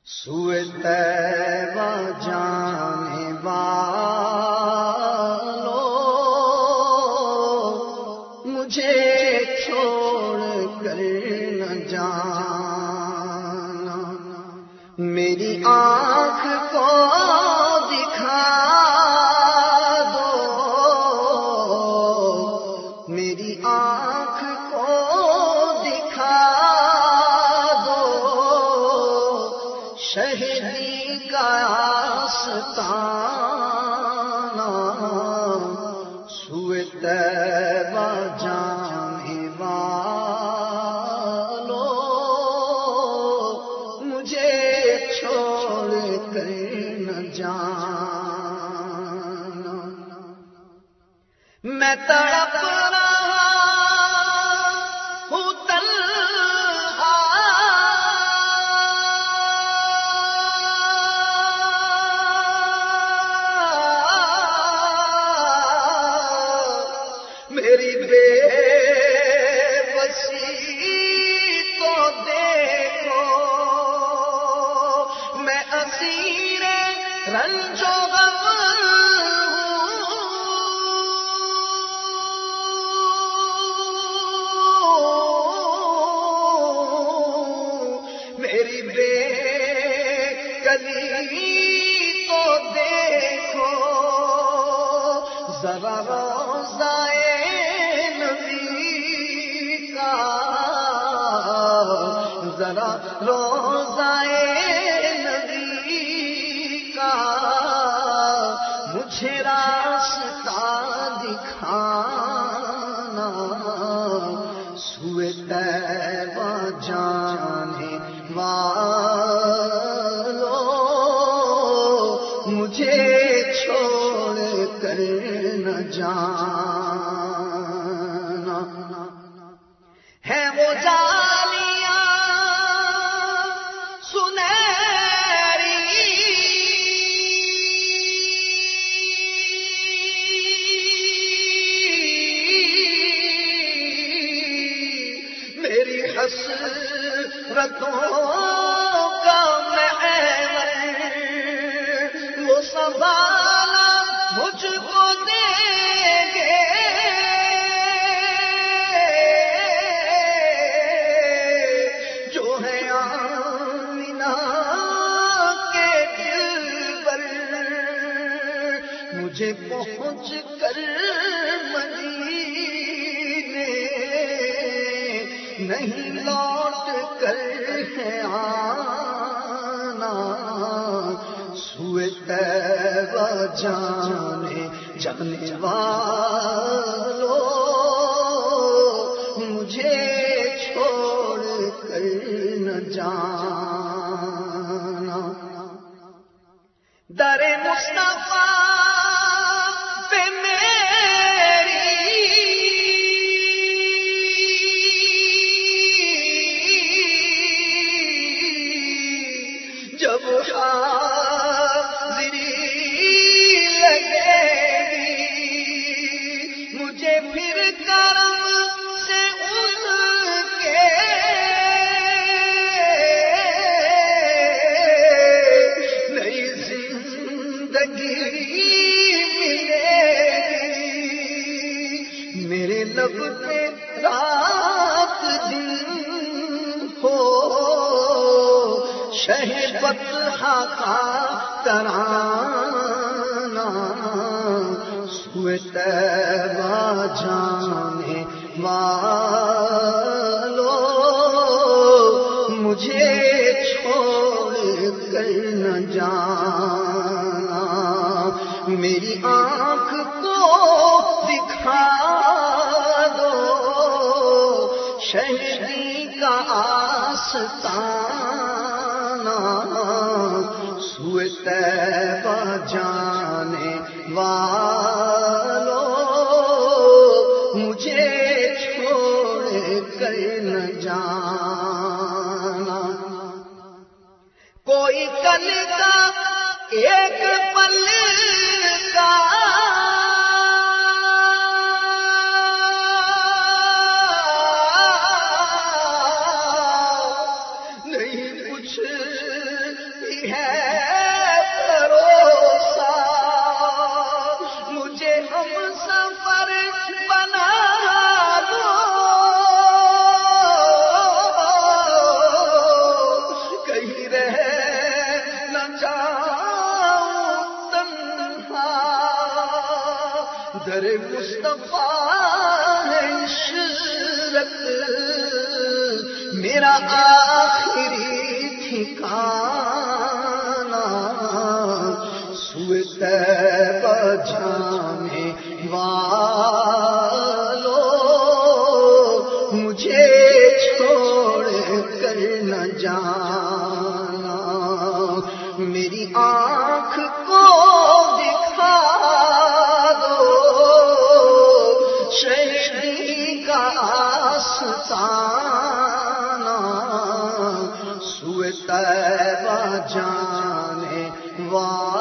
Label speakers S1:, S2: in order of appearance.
S1: سوئے طیبہ جانے والوں مجھے چھوڑ کر نہ جانا، میری آنکھ کو دکھا دو، میری آنکھ کو دکھا دو، شہیدی کا آستانہ، سوئے طیبہ جانے والوں مجھے چھوڑ کر نہ جانا، میں تڑپ رہا ہوں تنہا، میری بے بسی تو دیکھو، میں اسیر رنج و غم ہوں، میری بے کلی تو دیکھو، ذرا روضائے نبی کا، ذرا روضائے نبی کا مجھے راستہ دکھانا، سوئے طیبہ جانے والوں مجھے چھوڑ کر نہ جانا، ہے وہ جالیاں سنہری میری حسرتوں کا محور، وہ سنبھالا مجھ کو دے گے، جو ہے آمنہ کے دل پر، مجھے پہنچ کر مدینے نہیں لوٹ کر ہے آنا، سوئے طیبہ جانے والوں مجھے چھوڑ کر نہ جانا، در مصطفیٰ پہ میری جب حاضری لگے گی، مجھے پھر کرم سے ان کے نئی زندگی ملے گی، میرے لب پہ رات دن ہو شہ بطحہ کا ترانہ، سوئے طیبہ جانے والوں مجھے چھوڑ کر نہ جانا، میری آنکھ کو دکھا دو، شہیدی کا آستانہ، سوئے طیبہ جانے والوں مجھے چھوڑ کر نہ جانا، کوئی کل کا ایک پل کا ہے بھروسہ، مجھے ہم سفر بنا دو، کہیں رہ نہ جاؤں تنہا، در مصطفیٰ ہے عشرت میرا آخری ٹھکانہ، سوئے طیبہ جانے والوں مجھے چھوڑ کر نہ جانا، میری آنکھ کو دکھا دو شہیدی کا آستانہ، سوئے طیبہ جانے والوں